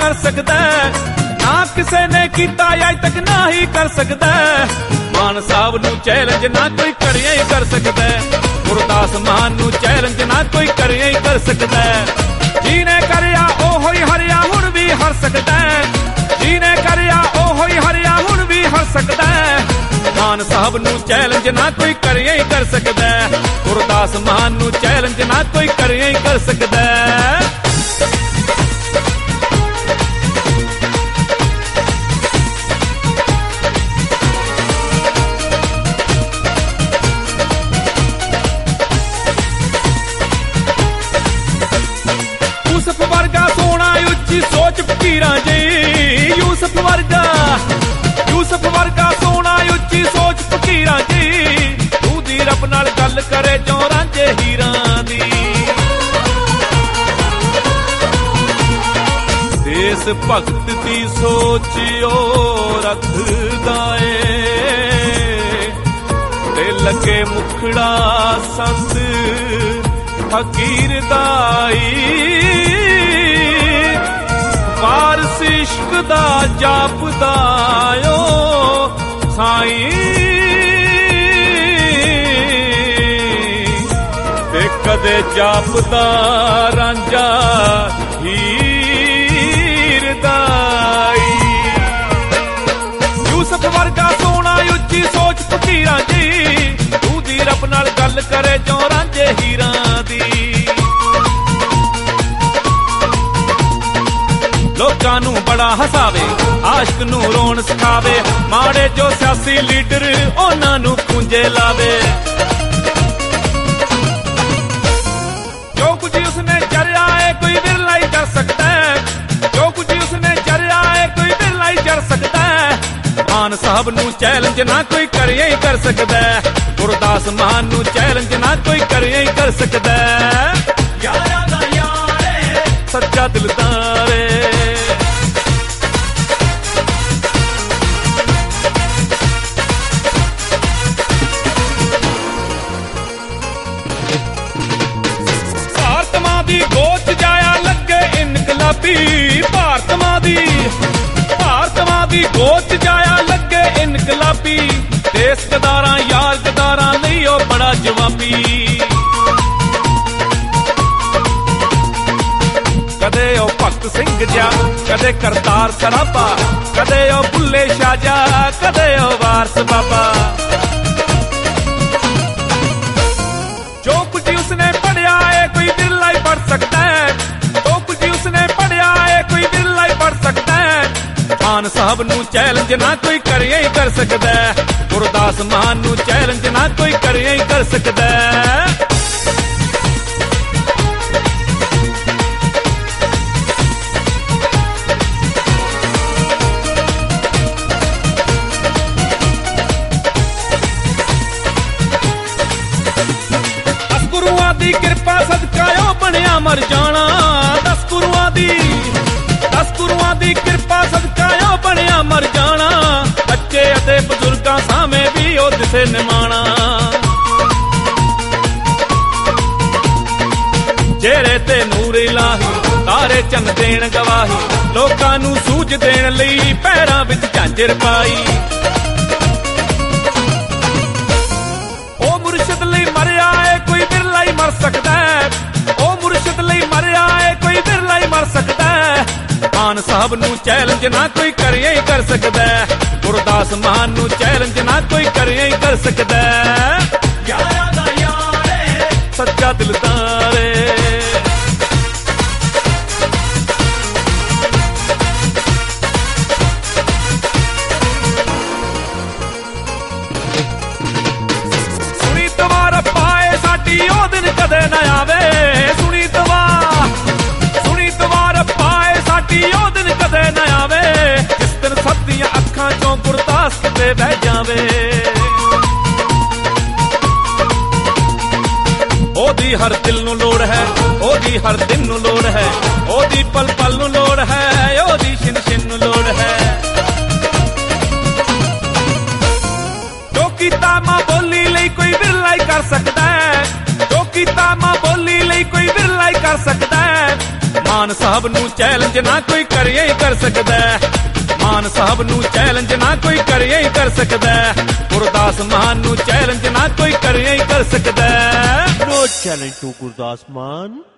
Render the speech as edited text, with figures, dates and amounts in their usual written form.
कर सकदा, ना किसे ने कीता अज तक ना ही कर सकदा। मान साहब नू चैलेंज ना कोई करिया ही कर सकदा, गुरदास मान नू चैलेंज ना कोई करिया ही कर सकदा। जीने करिया ओहो ही हरिया हुण भी हर सकदा, जीने करिया ओहो ही हरिया हुण भी हर सकदा। मान साहब नू चैलेंज ना कोई करिया ही कर सकदा, गुरदास मान नू चैलेंज ना कोई करिया ही कर सकदा। यूसुफ वर्गा सोना उच्ची सोच फकीरां जी, यूसुफ वर्गा सोना उच्ची सोच फकीरां जी। तू दी रब नाल गल करे जो रांझे हीरां दी, देस भगत दी सोच ओ रखदा ए, ते लगे मुखड़ा संत फकीर दाई। वारस इश्क दा जापदा ओ साईं, ते कदे जापदा रांझा हीर दाई। यूसुफ वर्गा सोना उच्ची सोच फकीरां जी, तू दी रब नाल गल करे जो रांझे हीरां दी। लोकां नू बड़ा हसावे, आशिक नू रोण सिखावे, माड़े जो सियासी लीडर उन्हां नू खूंजे लावे। जो कुछ उसने जरिया है कोई बिरला ही कर सकता है, जो कुछ उसने जरिया है कोई बिरला ही कर सकता है। मान साहब नू चैलेंज ना कोई करिया ही कर सकदा, गुरदास मान नू चैलेंज ना कोई करिया ही कर सकदा। यारा दा यारे सच्चा दिलदार गोच जाया लगे इनकलाबी, भारत मां दी गोच जाया लगे इनकलाबी। देश गदारा यार गदारा नहीं ओ बड़ा जवाबी, कदे ओ भगत सिंह जा कदे करतार सराबा, कदे ओ बुल्ले शाह जा कदे ओ वारस बाबा। जो कुछ उसने पढ़िया है कोई बिरला ही पढ़ सकता है, जो कुछ उसने पढ़िया है कोई बिरला ही पढ़ सकता है। मान साहब नू चैलेंज ना कोई करिया ही कर सकदा, गुरदास मान नू चैलेंज ना कोई करिया ही कर सकदा। दी कृपा सदका ओ बनिया मर जाना, 10 गुरुआं दी कृपा सदका ओ बनिया मर जाना। बच्चे अते बजुर्गां सामे भी ओ दिसे निमाना, चेहरे ते नूर इलाही तारे चन देण गवाही। लोकां नू सूझ देण लई पैरां विच झांजर पाई। ओ मुर्शिद लई मरिया है कोई बिरला ही मर सकदा है, ओ मुर्शिद लई मरिया है कोई बिरला ही मर सकदा है। मान साहब नू चैलेंज ना कोई करिया ही कर सकदा, गुरदास मान नू चैलेंज ना कोई करिया ही कर सकदा। यारा दा यारे सच्चा दिलदार ओ दिन कदे न आवे। सुनी दवार पाए साडी ओ दिन कदे न आवे, जिस दिन सब दियां अखां चों गुरदास किते बह जावे। ओदी हर दिल नू लोड़ है, ओदी हर दिन नू लोड़ है, ओदी पल पल नू लोड़ है, ओदी छिन छिन नू लोड़ है। जो कीता मां बोली लई कोई बिरला ही कर सकदा है, जो कीता मां बोली लई कोई बिरला ही कर सकदा है। ਮਾਨ ਸਾਹਿਬ ਨੂੰ ਚੈਲੰਜ ਨਾ ਕੋਈ ਕਰਿਆ ਹੀ ਕਰ ਸਕਦਾ। ਮਾਨ ਸਾਹਿਬ ਨੂੰ ਚੈਲੰਜ ਨਾ ਕੋਈ ਕਰਿਆ ਹੀ ਕਰ ਸਕਦਾ। ਗੁਰਦਾਸ ਮਾਨ ਨੂੰ ਚੈਲੰਜ ਨਾ ਕੋਈ ਕਰਿਆ ਹੀ ਕਰ ਸਕਦਾ। No challenge to Gurdas Maan.